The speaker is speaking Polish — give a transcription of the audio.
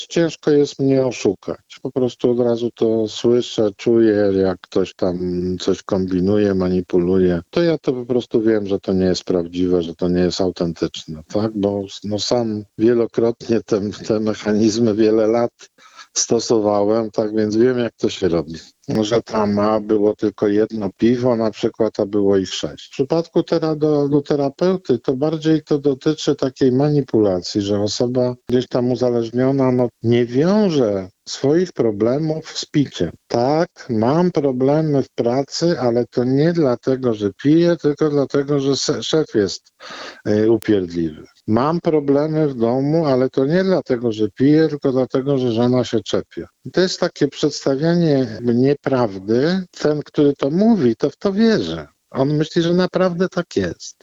Ciężko jest mnie oszukać. Po prostu od razu to słyszę, czuję, jak ktoś tam coś kombinuje, manipuluje. To ja to po prostu wiem, że to nie jest prawdziwe, że to nie jest autentyczne, tak? Bo no, sam wielokrotnie te mechanizmy wiele lat stosowałem, tak więc wiem, jak to się robi. Że tam było tylko jedno piwo na przykład, a było ich 6. W przypadku do terapeuty to bardziej to dotyczy takiej manipulacji, że osoba gdzieś tam uzależniona nie wiąże swoich problemów z piciem. Tak, mam problemy w pracy, ale to nie dlatego, że piję, tylko dlatego, że szef jest upierdliwy. Mam problemy w domu, ale to nie dlatego, że piję, tylko dlatego, że żona się czepia. To jest takie przedstawianie nieprawdy. Ten, który to mówi, to w to wierzy. On myśli, że naprawdę tak jest.